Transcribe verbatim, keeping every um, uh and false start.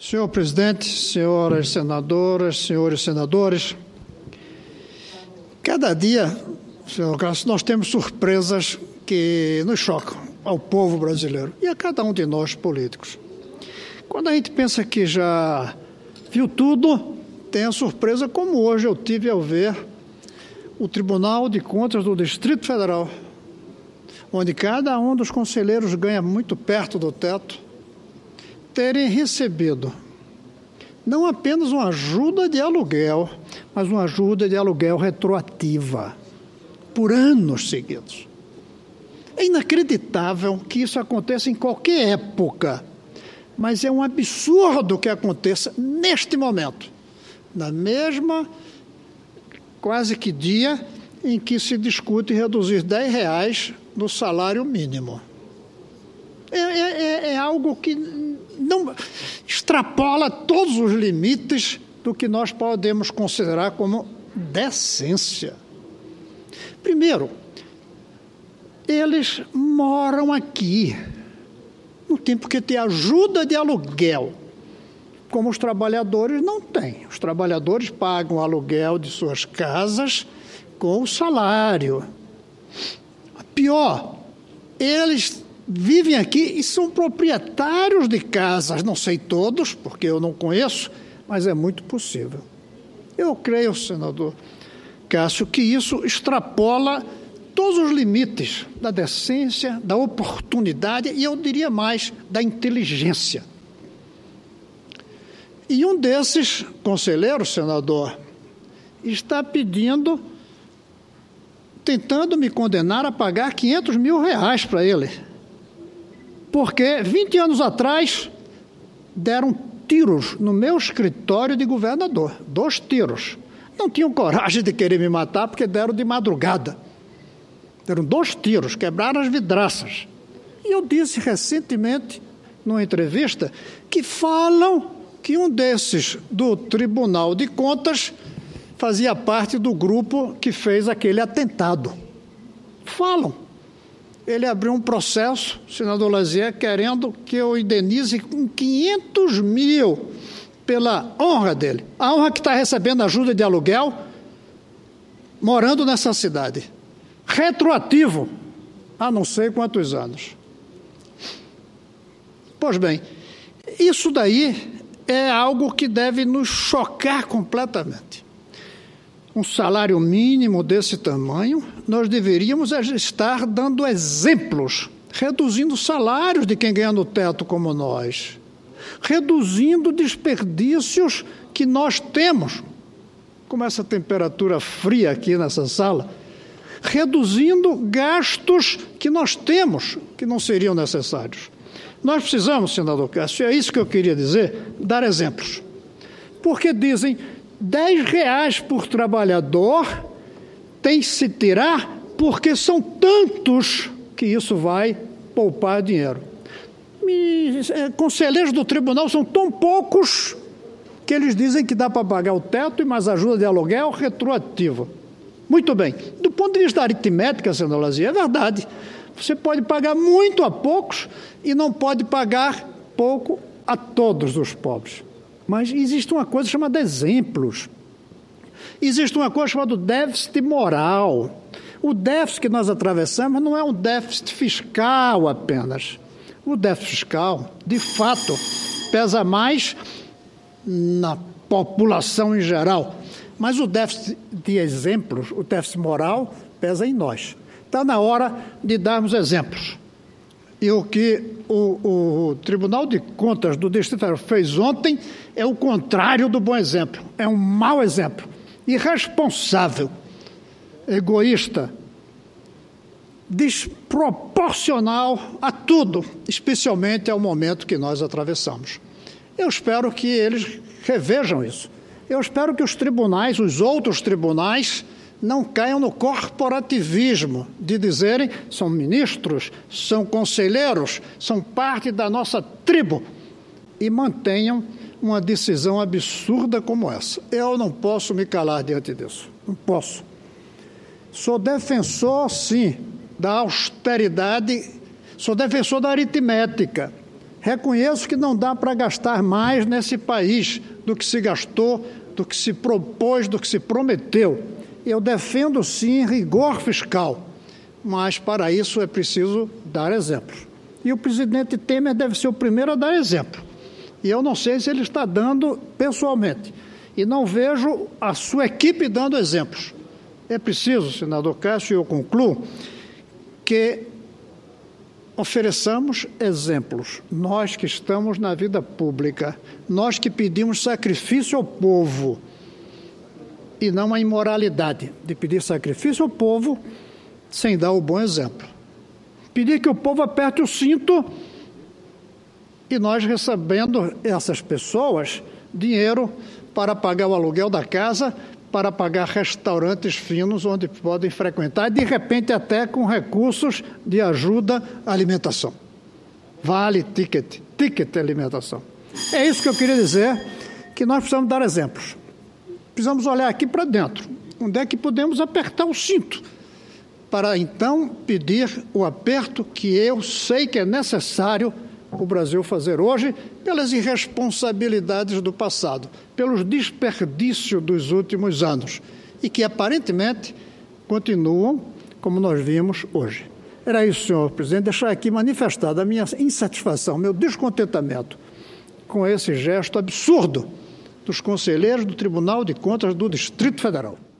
Senhor presidente, senhoras senadoras, senhores senadores, cada dia, senhor Cássio, nós temos surpresas que nos chocam ao povo brasileiro e a cada um de nós políticos. Quando a gente pensa que já viu tudo, tem a surpresa como hoje eu tive ao ver o Tribunal de Contas do Distrito Federal, onde cada um dos conselheiros ganha muito perto do teto, terem recebido não apenas uma ajuda de aluguel, mas uma ajuda de aluguel retroativa por anos seguidos. É inacreditável que isso aconteça em qualquer época, mas é um absurdo que aconteça neste momento, na mesma quase que dia em que se discute reduzir dez reais no salário mínimo. É, é, é algo que não extrapola todos os limites do que nós podemos considerar como decência. Primeiro, eles moram aqui, não tem por que ter ajuda de aluguel, como os trabalhadores não têm. Os trabalhadores pagam o aluguel de suas casas com o salário. Pior, eles vivem aqui e são proprietários de casas, não sei todos, porque eu não conheço, mas é muito possível. Eu creio, senador Cássio, que isso extrapola todos os limites da decência, da oportunidade e, eu diria mais, da inteligência. E um desses conselheiros, senador, está pedindo, tentando me condenar a pagar quinhentos mil reais para ele. Porque vinte anos atrás deram tiros no meu escritório de governador, dois tiros. Não tinham coragem de querer me matar porque deram de madrugada. Deram dois tiros, quebraram as vidraças. E eu disse recentemente, numa entrevista, que falam que um desses do Tribunal de Contas fazia parte do grupo que fez aquele atentado. Falam. Ele abriu um processo, o senador Lazier, querendo que eu indenize com quinhentos mil pela honra dele. A honra que está recebendo ajuda de aluguel, morando nessa cidade. Retroativo, há não sei quantos anos. Pois bem, isso daí é algo que deve nos chocar completamente. Um salário mínimo desse tamanho, nós deveríamos estar dando exemplos, reduzindo salários de quem ganha no teto como nós, reduzindo desperdícios que nós temos, como essa temperatura fria aqui nessa sala, reduzindo gastos que nós temos, que não seriam necessários. Nós precisamos, senador Cássio, é isso que eu queria dizer, dar exemplos. Porque dizem dez reais por trabalhador tem que se tirar porque são tantos que isso vai poupar dinheiro. E, é, conselheiros do tribunal são tão poucos que eles dizem que dá para pagar o teto e mais ajuda de aluguel retroativa. Muito bem. Do ponto de vista da aritmética, senador Lazier, é verdade. Você pode pagar muito a poucos e não pode pagar pouco a todos os pobres. Mas existe uma coisa chamada exemplos. Existe uma coisa chamada déficit moral. O déficit que nós atravessamos não é um déficit fiscal apenas. O déficit fiscal, de fato, pesa mais na população em geral. Mas o déficit de exemplos, o déficit moral, pesa em nós. Está na hora de darmos exemplos. E o que o, o Tribunal de Contas do Distrito Federal fez ontem é o contrário do bom exemplo. É um mau exemplo. Irresponsável, egoísta, desproporcional a tudo, especialmente ao momento que nós atravessamos. Eu espero que eles revejam isso. Eu espero que os tribunais, os outros tribunais, não caiam no corporativismo de dizerem são ministros, são conselheiros, são parte da nossa tribo e mantenham uma decisão absurda como essa. Eu não posso me calar diante disso. Não posso. Sou defensor, sim, da austeridade, sou defensor da aritmética. Reconheço que não dá para gastar mais nesse país do que se gastou, do que se propôs, do que se prometeu. Eu defendo, sim, rigor fiscal, mas para isso é preciso dar exemplos. E o presidente Temer deve ser o primeiro a dar exemplo. E eu não sei se ele está dando pessoalmente. E não vejo a sua equipe dando exemplos. É preciso, senador Cássio, e eu concluo, que ofereçamos exemplos. Nós que estamos na vida pública, nós que pedimos sacrifício ao povo, e não a imoralidade de pedir sacrifício ao povo sem dar o bom exemplo. Pedir que o povo aperte o cinto e nós recebendo essas pessoas dinheiro para pagar o aluguel da casa, para pagar restaurantes finos onde podem frequentar, de repente até com recursos de ajuda à alimentação. Vale ticket, ticket alimentação. É isso que eu queria dizer, que nós precisamos dar exemplos. Precisamos olhar aqui para dentro, onde é que podemos apertar o cinto, para então pedir o aperto que eu sei que é necessário o Brasil fazer hoje, pelas irresponsabilidades do passado, pelos desperdícios dos últimos anos, e que aparentemente continuam como nós vimos hoje. Era isso, senhor presidente, deixar aqui manifestada a minha insatisfação, meu descontentamento com esse gesto absurdo dos conselheiros do Tribunal de Contas do Distrito Federal.